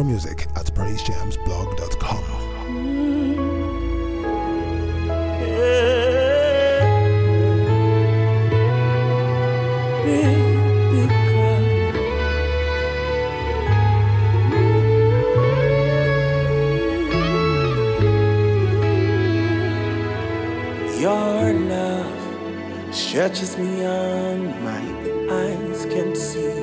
More music at praisejamsblog.com. Your love stretches beyond my eyes can see.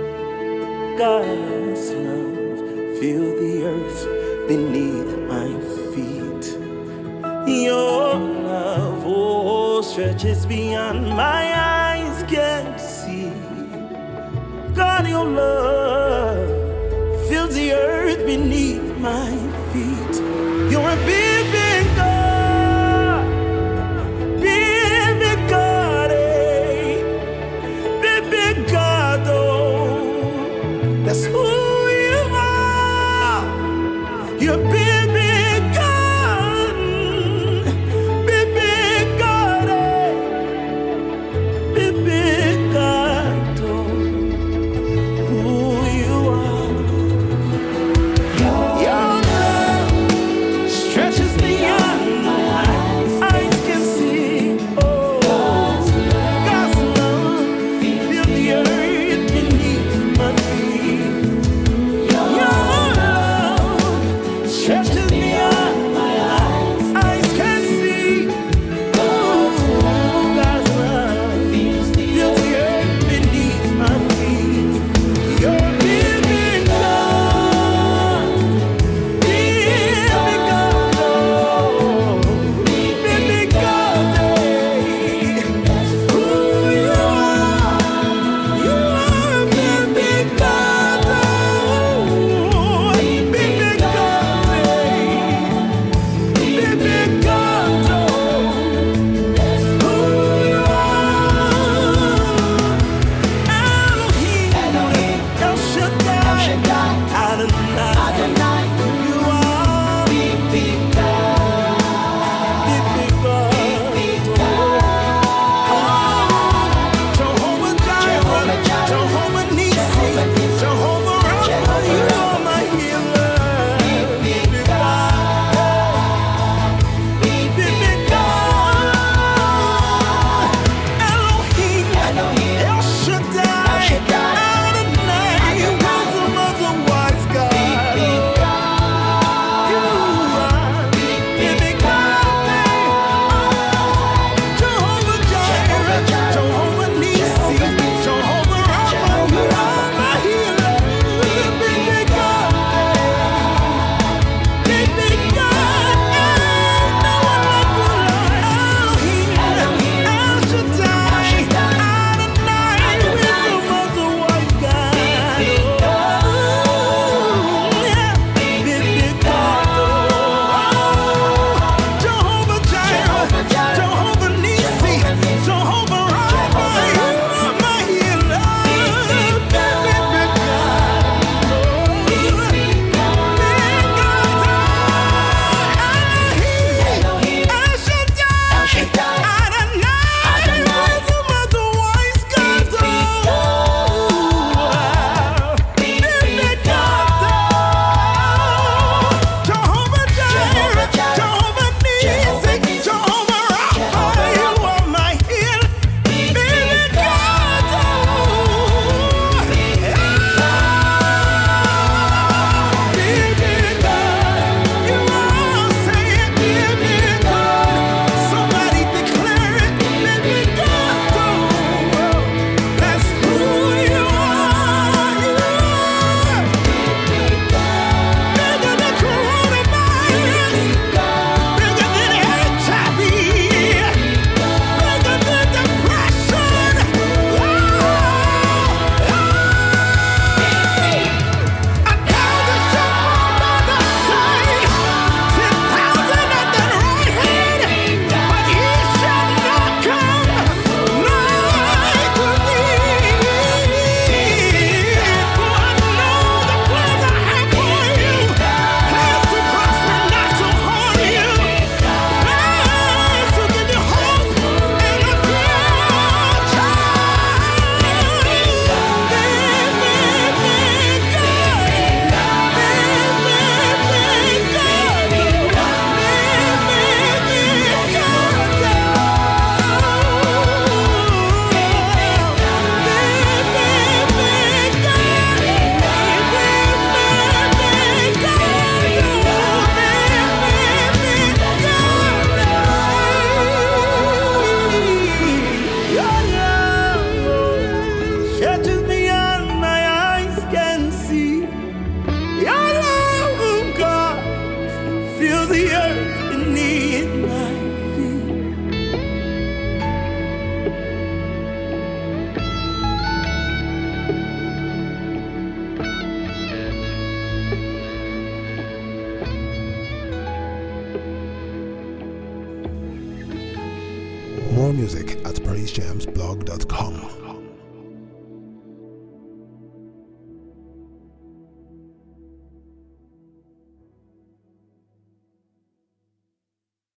God's love fills the earth beneath my feet. Your love, oh, stretches beyond my eyes can see. God, your love fills the earth beneath my feet. You're a big, big God. That's who you are. You're big, big God. Big, big God. Big, big God. Who you are. Your love stretches beyond my eyes can see. Oh, God's love fills the earth beneath my feet. Stretches beyond my eyes can see. God's love fills the earth beneath my feet. You're living God, living God, oh, living God. That's who you are. You are a living God, oh, living God. More music at praisejamsblog.com.